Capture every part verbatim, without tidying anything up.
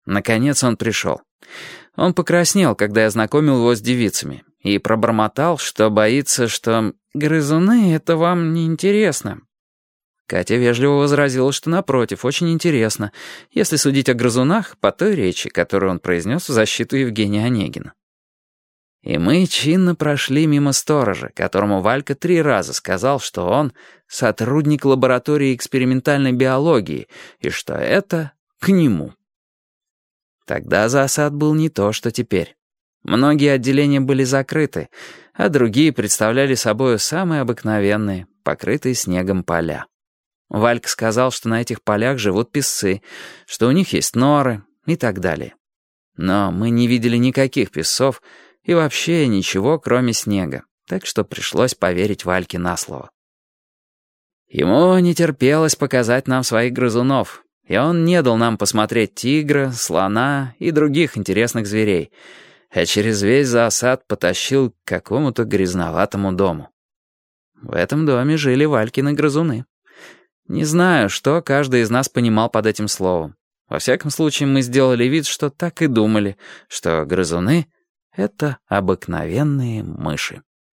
Наконец он пришел. Он покраснел, когда я знакомил его с девицами, и пробормотал, что боится, что «грызуны — это вам не интересно». Катя вежливо возразила, что, напротив, очень интересно, если судить о грызунах по той речи, которую он произнес в защиту Евгения Онегина. И мы чинно прошли мимо сторожа, которому Валька три раза сказал, что он сотрудник лаборатории экспериментальной биологии, и что это к нему. Тогда зоосад был не то, что теперь. Многие отделения были закрыты, а другие представляли собой самые обыкновенные, покрытые снегом поля. Валька сказал, что на этих полях живут песцы, что у них есть норы и так далее. Но мы не видели никаких песцов и вообще ничего, кроме снега, так что пришлось поверить Вальке на слово. Ему не терпелось показать нам своих грызунов, и он не дал нам посмотреть тигра, слона и других интересных зверей, а через весь зоосад потащил к какому-то грязноватому дому. В этом доме жили Валькины грызуны. Не знаю, что каждый из нас понимал под этим словом. Во всяком случае, мы сделали вид, что так и думали, что грызуны — это обыкновенные мыши.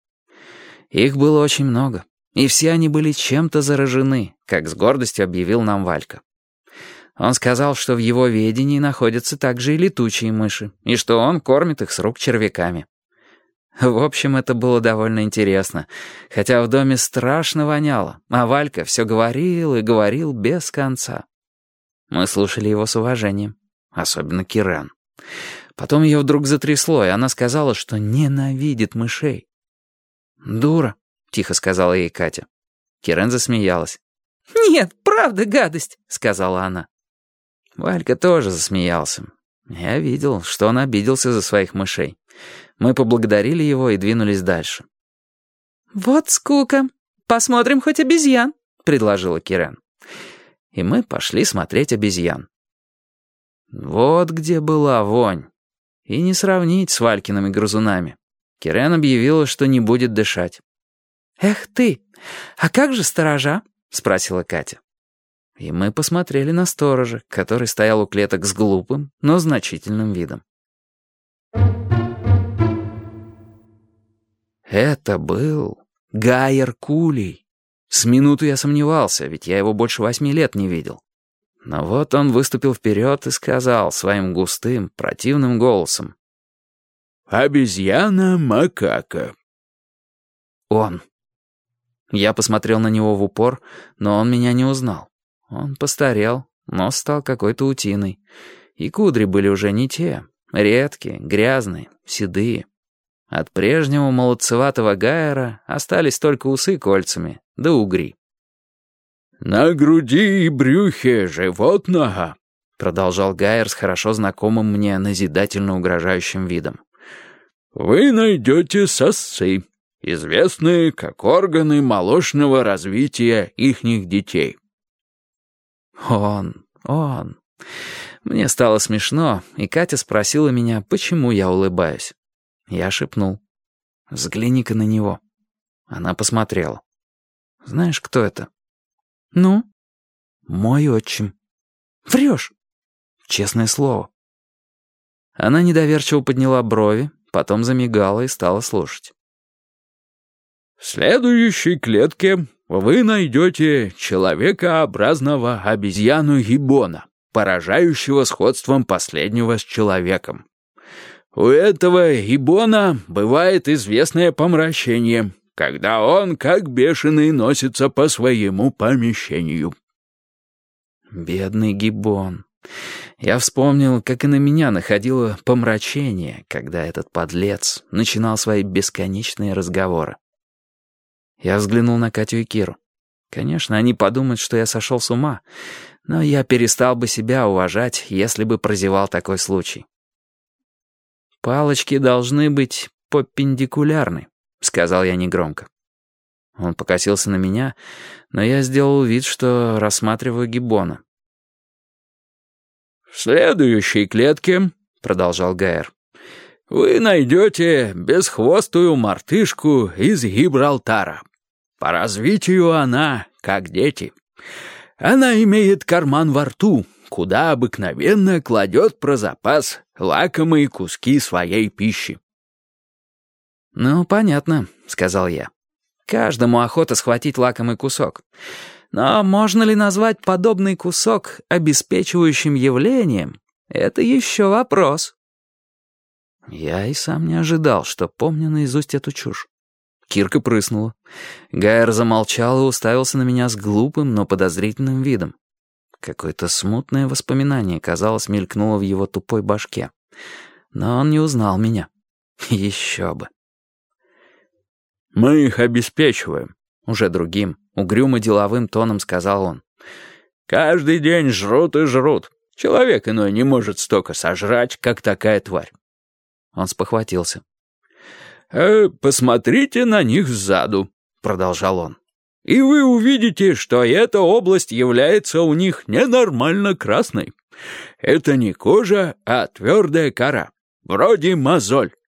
Их было очень много, и все они были чем-то заражены, как с гордостью объявил нам Валька. Он сказал, что в его ведении находятся также и летучие мыши, и что он кормит их с рук червяками. В общем, это было довольно интересно, хотя в доме страшно воняло, а Валька все говорил и говорил без конца. Мы слушали его с уважением, особенно Кирен. Потом ее вдруг затрясло, и она сказала, что ненавидит мышей. «Дура», — тихо сказала ей Катя. Кирен засмеялась. «Нет, правда гадость», — сказала она. Валька тоже засмеялся. Я видел, что он обиделся за своих мышей. Мы поблагодарили его и двинулись дальше. «Вот скука. Посмотрим хоть обезьян», — предложила Кирен. И мы пошли смотреть обезьян. Вот где была вонь. И не сравнить с Валькиными грызунами. Кирен объявила, что не будет дышать. «Эх ты! А как же сторожа?» — спросила Катя. И мы посмотрели на сторожа, который стоял у клеток с глупым, но значительным видом. Это был Гайер Кулей. С минуту я сомневался, ведь я его больше восьми лет не видел. Но вот он выступил вперед и сказал своим густым, противным голосом: «Обезьяна-макака». Он. Я посмотрел на него в упор, но он меня не узнал. Он постарел, нос стал какой-то утиной. И кудри были уже не те, редкие, грязные, седые. От прежнего молодцеватого Гайера остались только усы кольцами, да угри. «На груди и брюхе животного», — продолжал Гайер с хорошо знакомым мне назидательно угрожающим видом, «вы найдете сосцы, известные как органы молочного развития ихних детей». Он, он. Мне стало смешно, и Катя спросила меня, почему я улыбаюсь. Я шепнул: «Взгляни-ка на него». Она посмотрела. «Знаешь, кто это?» «Ну?» «Мой отчим». «Врешь?» «Честное слово». Она недоверчиво подняла брови, потом замигала и стала слушать. «В следующей клетке вы найдете человекообразного обезьяну-гиббона, поражающего сходством последнего с человеком. У этого гиббона бывает известное помрачение, когда он, как бешеный, носится по своему помещению». Бедный гиббон. Я вспомнил, как и на меня находило помрачение, когда этот подлец начинал свои бесконечные разговоры. Я взглянул на Катю и Киру. Конечно, они подумают, что я сошел с ума, но я перестал бы себя уважать, если бы прозевал такой случай. «Палочки должны быть перпендикулярны», — сказал я негромко. Он покосился на меня, но я сделал вид, что рассматриваю гиббона. «В следующей клетке», — продолжал Гайер, — «вы найдете бесхвостую мартышку из Гибралтара. По развитию она, как дети. Она имеет карман во рту, куда обыкновенно кладет про запас лакомые куски своей пищи». «Ну, понятно», — сказал я. «Каждому охота схватить лакомый кусок. Но можно ли назвать подобный кусок обеспечивающим явлением? Это еще вопрос». Я и сам не ожидал, что помню наизусть эту чушь. Кирка прыснула. Гайер замолчал и уставился на меня с глупым, но подозрительным видом. Какое-то смутное воспоминание, казалось, мелькнуло в его тупой башке. Но он не узнал меня. Еще бы. «Мы их обеспечиваем», — уже другим, угрюмо-деловым тоном сказал он. «Каждый день жрут и жрут. Человек иной не может столько сожрать, как такая тварь». Он спохватился. «Э, «Посмотрите на них сзаду», — продолжал он. «И вы увидите, что эта область является у них ненормально красной. Это не кожа, а твердая кора, вроде мозоль.